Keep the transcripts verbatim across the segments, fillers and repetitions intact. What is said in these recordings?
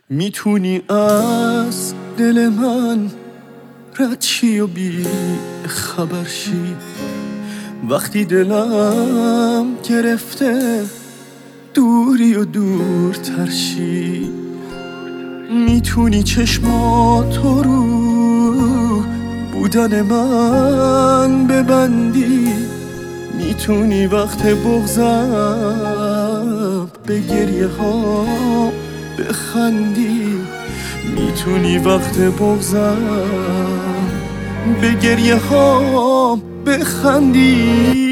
میتونی از دل من رد شی و بی خبر شی وقتی دلم گرفته دوری و دورتر شی. میتونی چشماتو رو بودن من ببندی، میتونی وقت بغضم به گریه ها بخندی، میتونی وقت بغضم به گریه ها بخندی.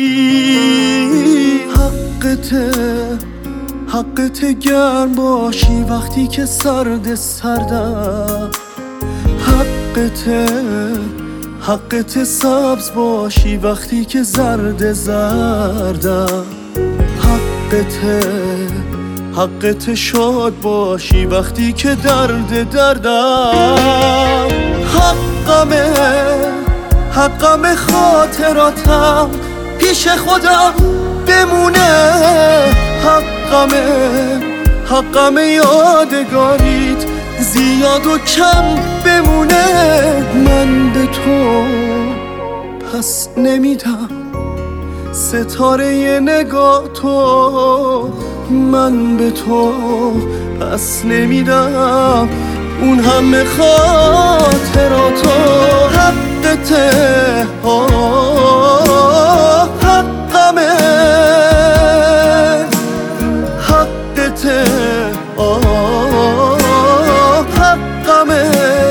حقته حقته گرم باشی وقتی که سرد سردم، حقته حقته سبز باشی وقتی که زرد زردم، حقته حقته شاد باشی وقتی که درد دردم. حقمه حقمه خاطراتم پیش خودم بمونه، حقمه حقمه یادگاریت زیاد و کم بمونه. من به تو پس نمیدم ستاره نگاه تو، من به تو پس نمیدم اون همه خاطراتو. حقته آه حقمه، حقته آه حقمه.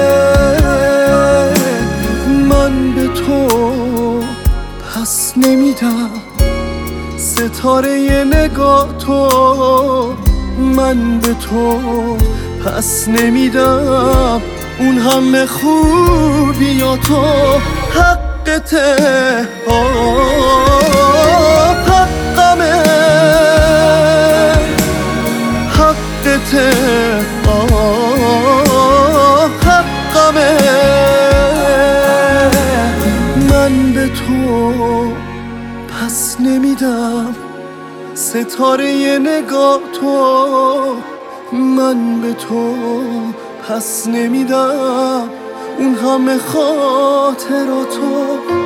من به تو پس نمیدم ستاره نگاه تو، من به تو پس نمیدم اون همه خوبیاتو. حقته آه حقمه، حقته آه حقمه. من به تو پس نمیدم ستاره نگاه تو، من به تو پس نمیدم اون همه خاطراتو.